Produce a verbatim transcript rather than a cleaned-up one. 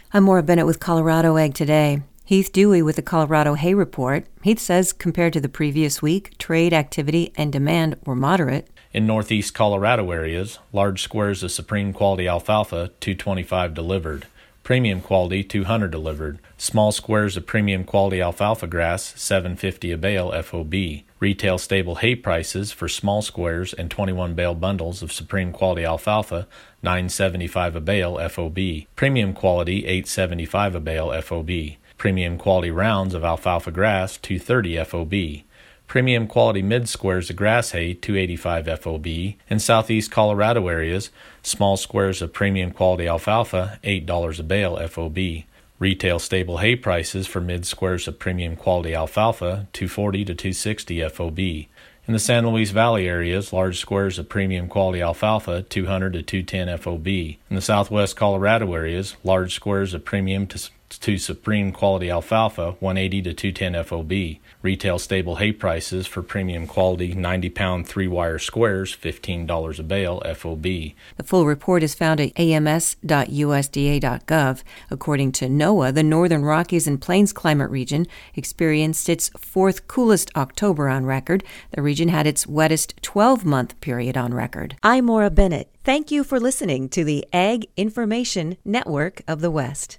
I'm Maura Bennett with Colorado Ag Today. Heath Dewey with the Colorado Hay Report. Heath says compared to the previous week, trade activity and demand were moderate. In northeast Colorado areas, large squares of Supreme Quality Alfalfa two twenty-five delivered, Premium Quality two hundred delivered, small squares of Premium Quality Alfalfa grass seven fifty a bale F O B. Retail stable hay prices for small squares and twenty-one bale bundles of Supreme Quality Alfalfa nine seventy-five a bale F O B. Premium Quality eight seventy-five a bale F O B. Premium Quality rounds of alfalfa grass two thirty F O B. Premium Quality mid squares of grass hay two eighty-five F O B. In southeast Colorado areas, small squares of Premium Quality Alfalfa eight dollars a bale F O B. Retail stable hay prices for mid squares of Premium Quality Alfalfa two forty to two sixty F O B. In the San Luis Valley areas, large squares of Premium Quality Alfalfa two hundred to two ten F O B. In the southwest Colorado areas, large squares of Premium to to Supreme Quality Alfalfa one eighty to two ten F O B. Retail stable hay prices for Premium Quality ninety pound three-wire squares fifteen dollars a bale F O B. The full report is found at A M S dot U S D A dot gov. According to NOAA, the Northern Rockies and Plains climate region experienced its fourth coolest October on record. The region had its wettest twelve-month period on record. I'm Maura Bennett. Thank you for listening to the Ag Information Network of the West.